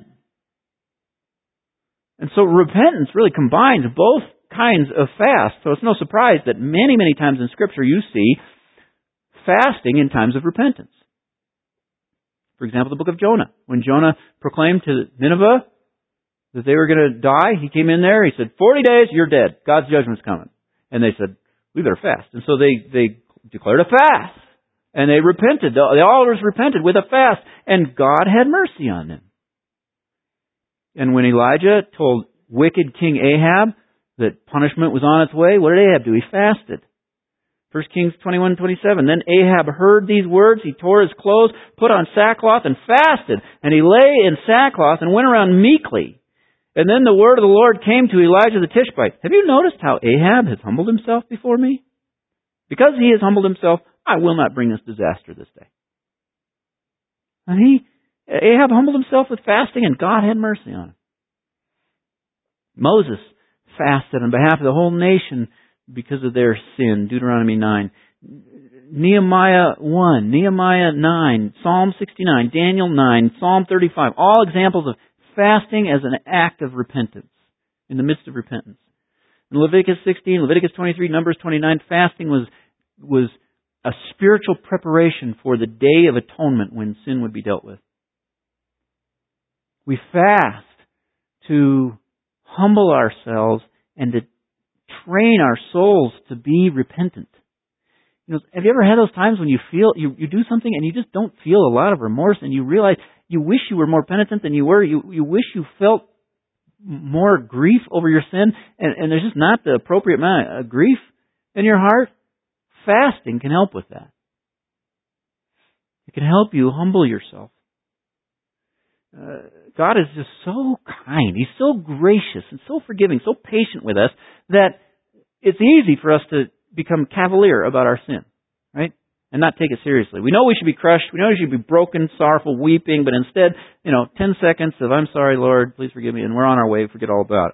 And so repentance really combines both kinds of fast. So it's no surprise that many, many times in Scripture you see fasting in times of repentance. For example, the book of Jonah. When Jonah proclaimed to Nineveh that they were going to die, he came in there, he said, 40 days, you're dead. God's judgment's coming. And they said, we better fast. And so they declared a fast. And they repented. The elders repented with a fast. And God had mercy on them. And when Elijah told wicked King Ahab that punishment was on its way, what did Ahab do? He fasted. 1 Kings 21:27. Then Ahab heard these words. He tore his clothes, put on sackcloth, and fasted. And he lay in sackcloth and went around meekly. And then the word of the Lord came to Elijah the Tishbite. Have you noticed how Ahab has humbled himself before me? Because he has humbled himself, I will not bring this disaster this day. And Ahab humbled himself with fasting, and God had mercy on him. Moses fasted on behalf of the whole nation because of their sin, Deuteronomy 9. Nehemiah 1, Nehemiah 9, Psalm 69, Daniel 9, Psalm 35, all examples of fasting as an act of repentance, in the midst of repentance. In Leviticus 16, Leviticus 23, Numbers 29, fasting was a spiritual preparation for the day of atonement when sin would be dealt with. We fast to humble ourselves and to train our souls to be repentant. Have you ever had those times when you feel, you do something and you just don't feel a lot of remorse and you realize you wish you were more penitent than you were, you wish you felt more grief over your sin, and there's just not the appropriate amount of grief in your heart? Fasting can help with that. It can help you humble yourself. God is just so kind. He's so gracious and so forgiving, so patient with us that it's easy for us to become cavalier about our sin, right? And not take it seriously. We know we should be crushed. We know we should be broken, sorrowful, weeping, but instead, 10 seconds of, I'm sorry, Lord, please forgive me, and we're on our way, forget all about it.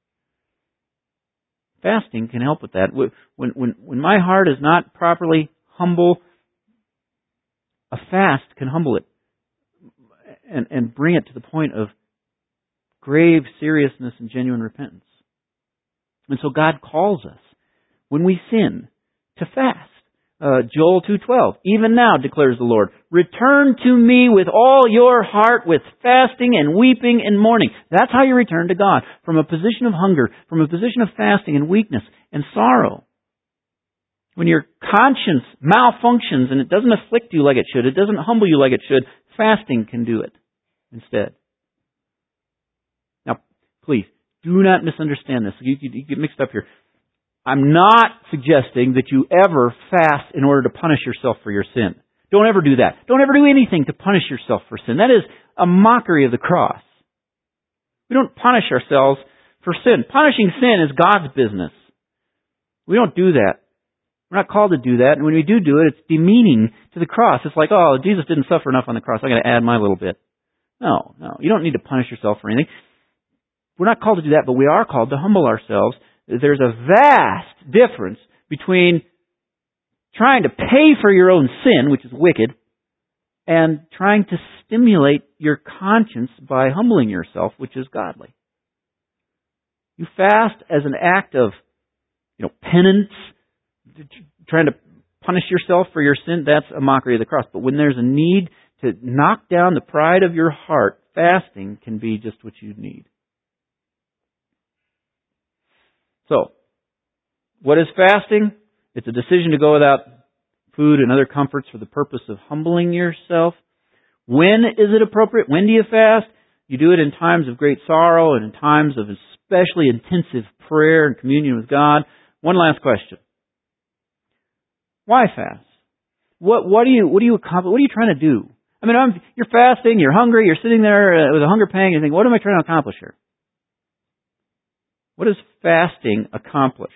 Fasting can help with that. When my heart is not properly humble, a fast can humble it and bring it to the point of grave seriousness and genuine repentance. And so God calls us, when we sin, to fast. Joel 2:12, even now, declares the Lord, return to me with all your heart, with fasting and weeping and mourning. That's how you return to God, from a position of hunger, from a position of fasting and weakness and sorrow. When your conscience malfunctions and it doesn't afflict you like it should, it doesn't humble you like it should, fasting can do it instead. Now, please, do not misunderstand this. You get mixed up here. I'm not suggesting that you ever fast in order to punish yourself for your sin. Don't ever do that. Don't ever do anything to punish yourself for sin. That is a mockery of the cross. We don't punish ourselves for sin. Punishing sin is God's business. We don't do that. We're not called to do that. And when we do it, it's demeaning to the cross. It's like, oh, Jesus didn't suffer enough on the cross. I got to add my little bit. No. You don't need to punish yourself for anything. We're not called to do that, but we are called to humble ourselves. There's a vast difference between trying to pay for your own sin, which is wicked, and trying to stimulate your conscience by humbling yourself, which is godly. You fast as an act of, penance, trying to punish yourself for your sin. That's a mockery of the cross. But when there's a need to knock down the pride of your heart, fasting can be just what you need. So, what is fasting? It's a decision to go without food and other comforts for the purpose of humbling yourself. When is it appropriate? When do you fast? You do it in times of great sorrow and in times of especially intensive prayer and communion with God. One last question. Why fast? What are you trying to do? I mean, you're fasting, you're hungry, you're sitting there with a hunger pang, and you think, what am I trying to accomplish here? What does fasting accomplish?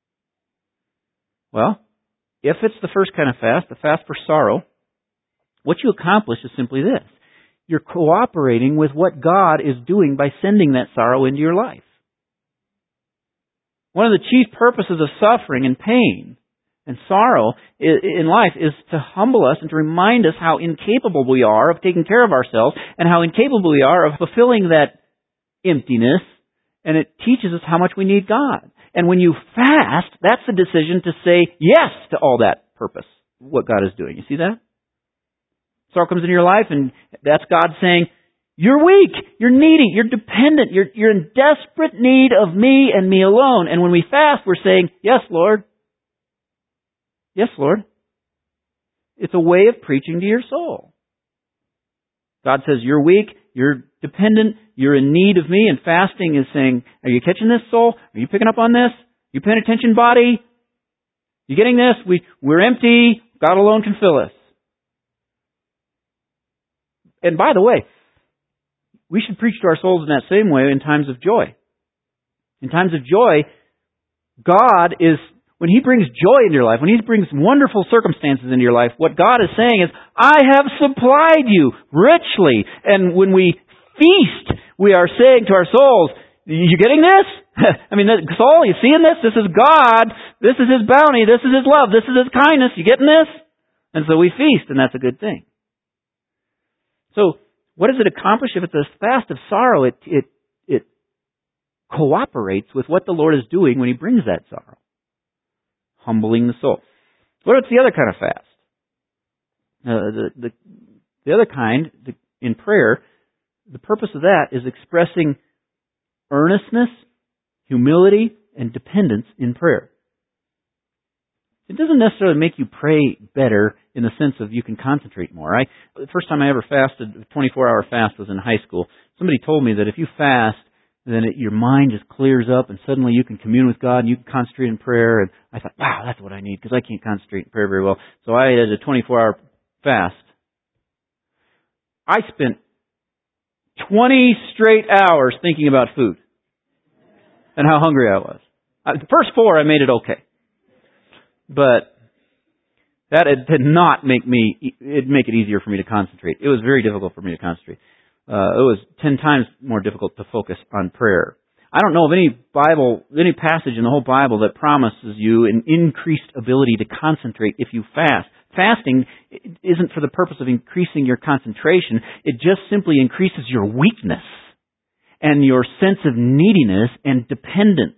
Well, if it's the first kind of fast, the fast for sorrow, what you accomplish is simply this. You're cooperating with what God is doing by sending that sorrow into your life. One of the chief purposes of suffering and pain and sorrow in life is to humble us and to remind us how incapable we are of taking care of ourselves and how incapable we are of fulfilling that emptiness. And it teaches us how much we need God. And when you fast, that's the decision to say yes to all that purpose, what God is doing. You see that? Sorrow comes into your life, and that's God saying, you're weak, you're needy, you're dependent, you're in desperate need of me and me alone. And when we fast, we're saying, yes, Lord. Yes, Lord. It's a way of preaching to your soul. God says, you're weak, you're dependent, you're in need of me, and fasting is saying, are you catching this, soul? Are you picking up on this? You paying attention, body? You getting this? We're empty. God alone can fill us. And by the way, we should preach to our souls in that same way in times of joy. In times of joy, God is, when He brings joy into your life, when He brings wonderful circumstances into your life, what God is saying is, I have supplied you richly. And when we feast, we are saying to our souls, you getting this? I mean, soul, you seeing this? This is God. This is His bounty. This is His love. This is His kindness. You getting this? And so we feast, and that's a good thing. So, what does it accomplish? If it's a fast of sorrow, it cooperates with what the Lord is doing when He brings that sorrow. Humbling the soul. What's the other kind of fast? The other kind, in prayer, the purpose of that is expressing earnestness, humility, and dependence in prayer. It doesn't necessarily make you pray better in the sense of you can concentrate more. The first time I ever fasted, a 24-hour fast, was in high school. Somebody told me that if you fast, then your mind just clears up and suddenly you can commune with God and you can concentrate in prayer. And I thought, wow, that's what I need because I can't concentrate in prayer very well. So I did a 24-hour fast. I spent 20 straight hours thinking about food and how hungry I was. The first 4 I made it okay. But that did not make it easier for me to concentrate. It was very difficult for me to concentrate. It was 10 times more difficult to focus on prayer. I don't know of any passage in the whole Bible that promises you an increased ability to concentrate if you fast. Fasting isn't for the purpose of increasing your concentration. It just simply increases your weakness and your sense of neediness and dependence.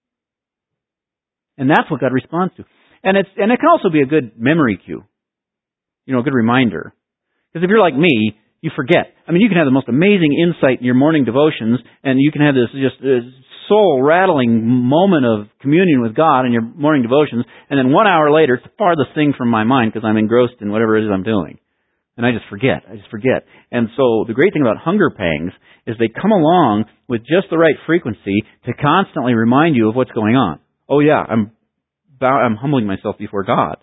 And that's what God responds to. And it can also be a good memory cue. A good reminder. Because if you're like me, you forget. I mean, you can have the most amazing insight in your morning devotions, and you can have this just soul-rattling moment of communion with God in your morning devotions, and then 1 hour later, it's the farthest thing from my mind because I'm engrossed in whatever it is I'm doing. And I just forget. And so the great thing about hunger pangs is they come along with just the right frequency to constantly remind you of what's going on. Oh yeah, I'm humbling myself before God.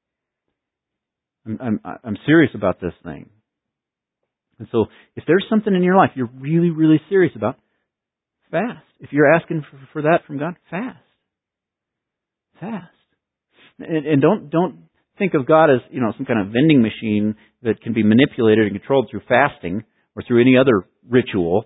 I'm serious about this thing. And so, if there's something in your life you're really, really serious about, fast. If you're asking for that from God, fast. Fast. And don't think of God as, some kind of vending machine that can be manipulated and controlled through fasting or through any other ritual.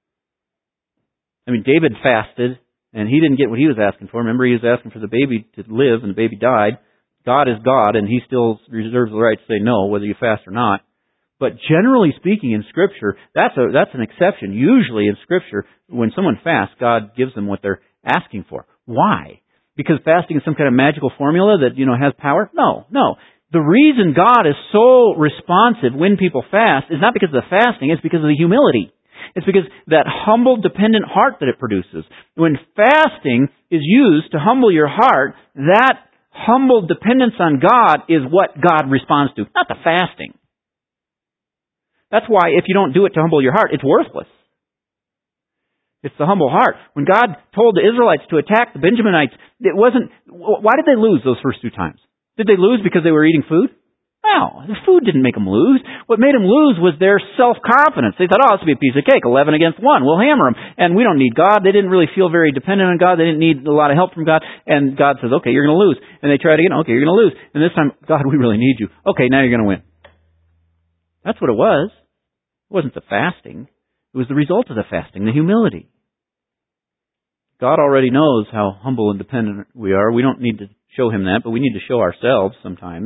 I mean, David fasted, and he didn't get what he was asking for. Remember, he was asking for the baby to live, and the baby died. God is God, and He still reserves the right to say no, whether you fast or not. But generally speaking in Scripture, that's an exception. Usually in Scripture, when someone fasts, God gives them what they're asking for. Why? Because fasting is some kind of magical formula that, has power? No. The reason God is so responsive when people fast is not because of the fasting, it's because of the humility. It's because that humble, dependent heart that it produces. When fasting is used to humble your heart, that humble dependence on God is what God responds to, not the fasting. That's why if you don't do it to humble your heart, it's worthless. It's the humble heart. When God told the Israelites to attack the Benjaminites, why did they lose those first 2 times? Did they lose because they were eating food? No, the food didn't make them lose. What made them lose was their self-confidence. They thought, this will be a piece of cake, 11 against 1. We'll hammer them. And we don't need God. They didn't really feel very dependent on God. They didn't need a lot of help from God. And God says, okay, you're going to lose. And they try it again. Okay, you're going to lose. And this time, God, we really need you. Okay, now you're going to win. That's what it was. It wasn't the fasting. It was the result of the fasting, the humility. God already knows how humble and dependent we are. We don't need to show Him that, but we need to show ourselves sometimes.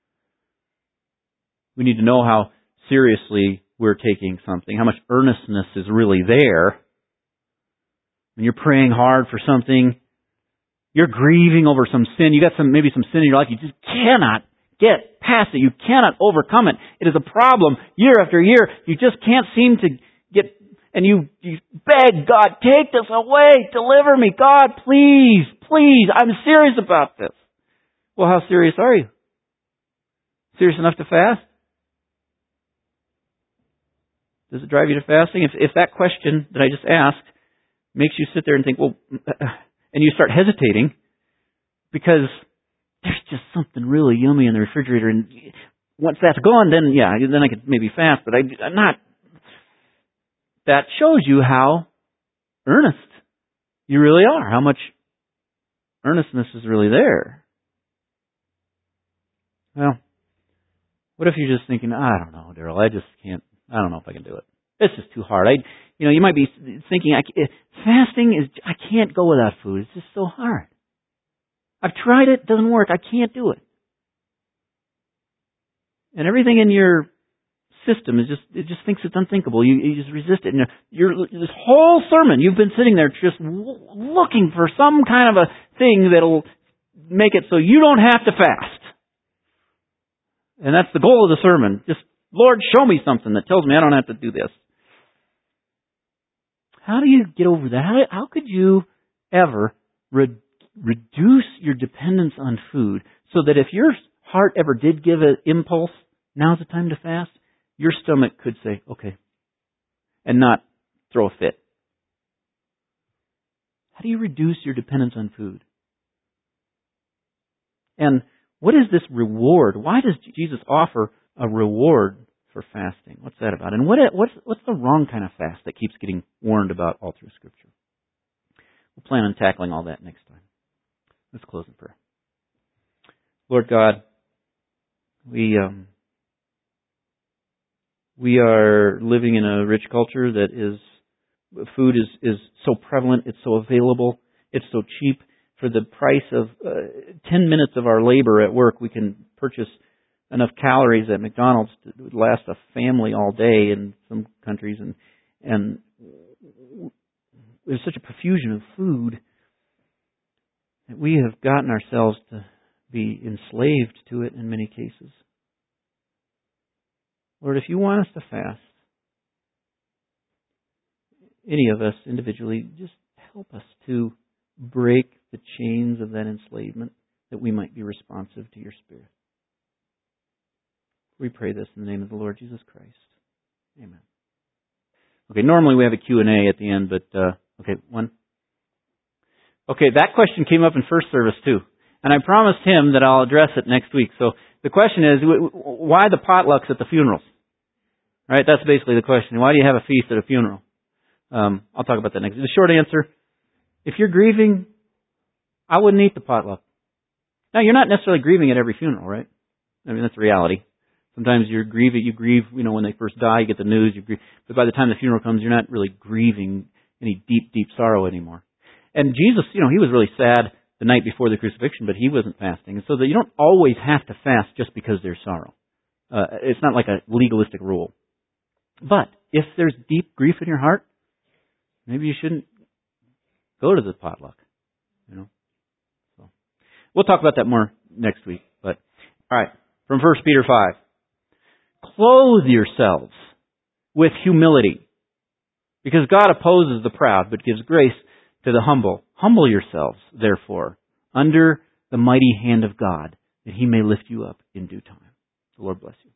We need to know how seriously we're taking something, how much earnestness is really there. When you're praying hard for something, you're grieving over some sin, you got maybe some sin in your life, you just cannot get past it. You cannot overcome it. It is a problem year after year. You just can't seem to get, and you beg God, take this away, deliver me. God, please, I'm serious about this. Well, how serious are you? Serious enough to fast? Does it drive you to fasting? If that question that I just asked makes you sit there and think, well, and you start hesitating because there's just something really yummy in the refrigerator, and once that's gone, then I could maybe fast, but I'm not. That shows you how earnest you really are, how much earnestness is really there. Well, what if you're just thinking, I don't know, Daryl, I don't know if I can do it. It's just too hard. You might be thinking, fasting I can't go without food. It's just so hard. I've tried it, doesn't work. I can't do it. And everything in your system it just thinks it's unthinkable. You just resist it. And this whole sermon, you've been sitting there just looking for some kind of a thing that'll make it so you don't have to fast. And that's the goal of the sermon. Just, Lord, show me something that tells me I don't have to do this. How do you get over that? How could you ever reduce your dependence on food so that if your heart ever did give an impulse, now's the time to fast, your stomach could say, okay, and not throw a fit? How do you reduce your dependence on food? And what is this reward? Why does Jesus offer a reward for fasting? What's that about? And what's the wrong kind of fast that keeps getting warned about all through Scripture? We'll plan on tackling all that next time. Let's close in prayer. Lord God, we are living in a rich culture that food is so prevalent, it's so available, it's so cheap. For the price of 10 minutes of our labor at work, we can purchase enough calories at McDonald's to last a family all day in some countries. And there's such a profusion of food that we have gotten ourselves to be enslaved to it in many cases. Lord, if you want us to fast, any of us individually, just help us to break the chains of that enslavement, that we might be responsive to your Spirit. We pray this in the name of the Lord Jesus Christ. Amen. Okay, normally we have a Q&A at the end, but, one. Okay, that question came up in first service too. And I promised him that I'll address it next week. So the question is, why the potlucks at the funerals? Right, that's basically the question. Why do you have a feast at a funeral? I'll talk about that next. The short answer, if you're grieving, I wouldn't eat the potluck. Now, you're not necessarily grieving at every funeral, right? I mean, that's the reality. Sometimes you grieve, when they first die, you get the news, you grieve. But by the time the funeral comes, you're not really grieving any deep, deep sorrow anymore. And Jesus, he was really sad the night before the crucifixion, but he wasn't fasting. And so that you don't always have to fast just because there's sorrow. It's not like a legalistic rule. But if there's deep grief in your heart, maybe you shouldn't go to the potluck. So we'll talk about that more next week. But all right, from 1 Peter 5. Clothe yourselves with humility, because God opposes the proud, but gives grace to the humble. Humble yourselves, therefore, under the mighty hand of God, that He may lift you up in due time. The Lord bless you.